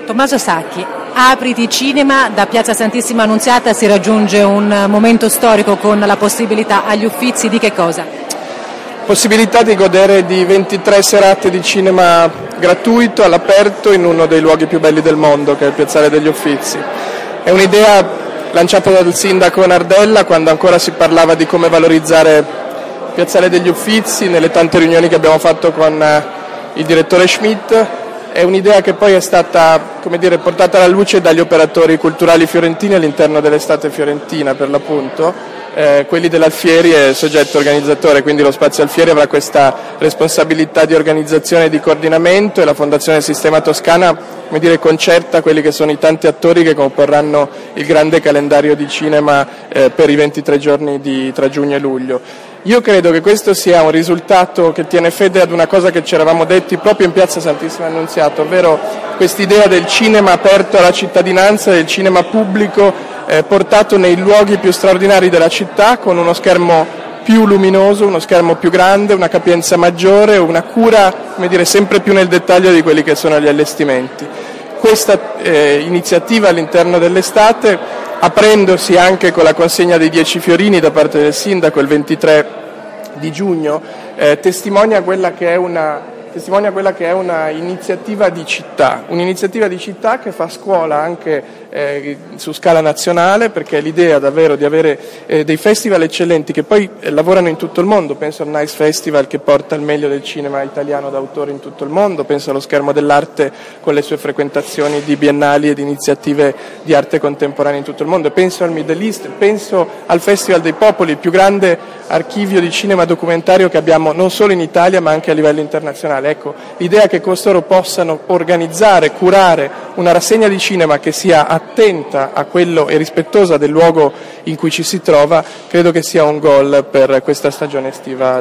Tommaso Sacchi, Apriti Cinema, da Piazza Santissima Annunziata si raggiunge un momento storico con la possibilità agli Uffizi di che cosa? Possibilità di godere di 23 serate di cinema gratuito all'aperto in uno dei luoghi più belli del mondo, che è il Piazzale degli Uffizi. È un'idea lanciata dal sindaco Nardella quando ancora si parlava di come valorizzare il Piazzale degli Uffizi, nelle tante riunioni che abbiamo fatto con il direttore Schmidt. È un'idea che poi è stata, portata alla luce dagli operatori culturali fiorentini all'interno dell'estate fiorentina, per l'appunto. Quelli dell'Alfieri è il soggetto organizzatore, quindi lo Spazio Alfieri avrà questa responsabilità di organizzazione e di coordinamento, e la Fondazione Sistema Toscana concerta quelli che sono i tanti attori che comporranno il grande calendario di cinema per i 23 giorni tra giugno e luglio. Io credo che questo sia un risultato che tiene fede ad una cosa che ci eravamo detti proprio in Piazza Santissima Annunziata, ovvero quest'idea del cinema aperto alla cittadinanza, del cinema pubblico portato nei luoghi più straordinari della città, con uno schermo più luminoso, uno schermo più grande, una capienza maggiore, una cura sempre più nel dettaglio di quelli che sono gli allestimenti. Questa iniziativa all'interno dell'estate, aprendosi anche con la consegna dei 10 fiorini da parte del sindaco il 23 di giugno, testimonia quella che è una iniziativa di città, che fa scuola anche su scala nazionale, perché è l'idea davvero di avere dei festival eccellenti che poi lavorano in tutto il mondo. Penso al Nice Festival, che porta il meglio del cinema italiano d'autore in tutto il mondo, penso allo Schermo dell'Arte con le sue frequentazioni di biennali e di iniziative di arte contemporanea in tutto il mondo, penso al Middle East, penso al Festival dei Popoli, il più grande archivio di cinema documentario che abbiamo non solo in Italia ma anche a livello internazionale. Ecco, l'idea che costoro possano organizzare, curare una rassegna di cinema che sia attenta a quello e rispettosa del luogo in cui ci si trova, credo che sia un gol per questa stagione estiva